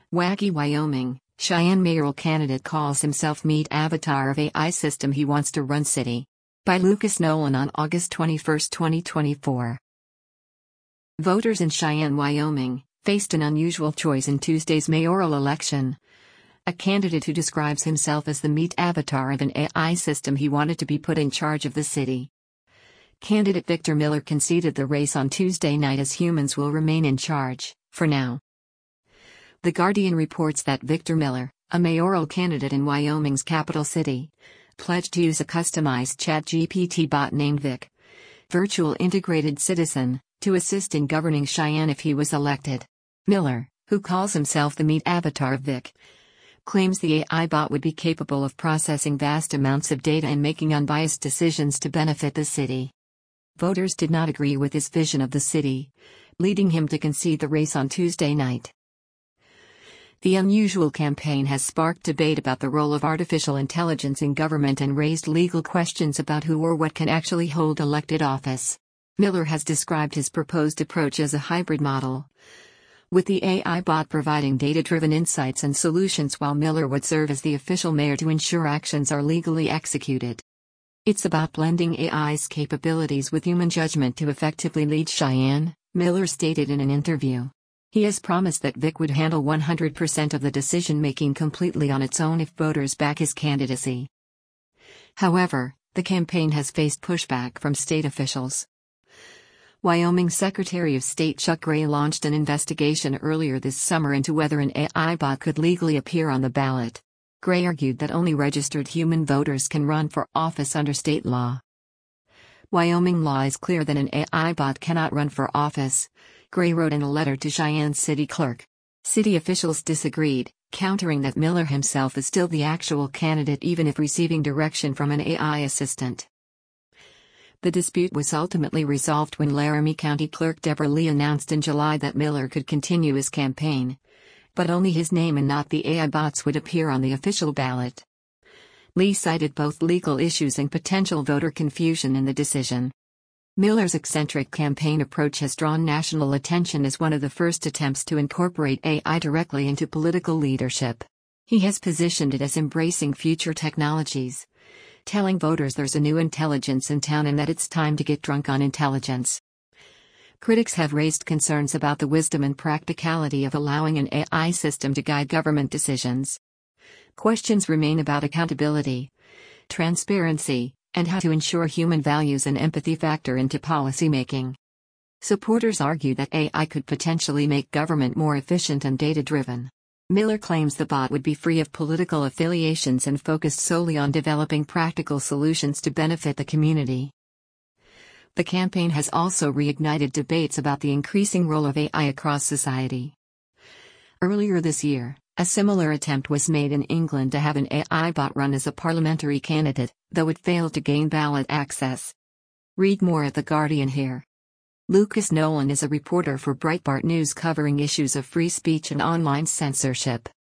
Wacky Wyoming, Cheyenne mayoral candidate calls himself meat avatar of AI system he wants to run city. By Lucas Nolan on August 21, 2024. Voters in Cheyenne, Wyoming, faced an unusual choice in Tuesday's mayoral election. A candidate who describes himself as the meat avatar of an AI system he wanted to be put in charge of the city. Candidate Victor Miller conceded the race on Tuesday night as humans will remain in charge, for now. The Guardian reports that Victor Miller, a mayoral candidate in Wyoming's capital city, pledged to use a customized ChatGPT bot named Vic, Virtual Integrated Citizen, to assist in governing Cheyenne if he was elected. Miller, who calls himself the meat avatar of Vic, claims the AI bot would be capable of processing vast amounts of data and making unbiased decisions to benefit the city. Voters did not agree with his vision of the city, leading him to concede the race on Tuesday night. The unusual campaign has sparked debate about the role of artificial intelligence in government and raised legal questions about who or what can actually hold elected office. Miller has described his proposed approach as a hybrid model, with the AI bot providing data-driven insights and solutions while Miller would serve as the official mayor to ensure actions are legally executed. It's about blending AI's capabilities with human judgment to effectively lead Cheyenne, Miller stated in an interview. He has promised that Vic would handle 100% of the decision-making completely on its own if voters back his candidacy. However, the campaign has faced pushback from state officials. Wyoming Secretary of State Chuck Gray launched an investigation earlier this summer into whether an AI bot could legally appear on the ballot. Gray argued that only registered human voters can run for office under state law. Wyoming law is clear that an AI bot cannot run for office, Gray wrote in a letter to Cheyenne's city clerk. City officials disagreed, countering that Miller himself is still the actual candidate even if receiving direction from an AI assistant. The dispute was ultimately resolved when Laramie County Clerk Deborah Lee announced in July that Miller could continue his campaign, but only his name and not the AI bots would appear on the official ballot. Lee cited both legal issues and potential voter confusion in the decision. Miller's eccentric campaign approach has drawn national attention as one of the first attempts to incorporate AI directly into political leadership. He has positioned it as embracing future technologies, telling voters there's a new intelligence in town and that it's time to get drunk on intelligence. Critics have raised concerns about the wisdom and practicality of allowing an AI system to guide government decisions. Questions remain about accountability, transparency, and how to ensure human values and empathy factor into policymaking. Supporters argue that AI could potentially make government more efficient and data-driven. Miller claims the bot would be free of political affiliations and focused solely on developing practical solutions to benefit the community. The campaign has also reignited debates about the increasing role of AI across society. Earlier this year, a similar attempt was made in England to have an AI bot run as a parliamentary candidate, though it failed to gain ballot access. Read more at The Guardian here. Lucas Nolan is a reporter for Breitbart News covering issues of free speech and online censorship.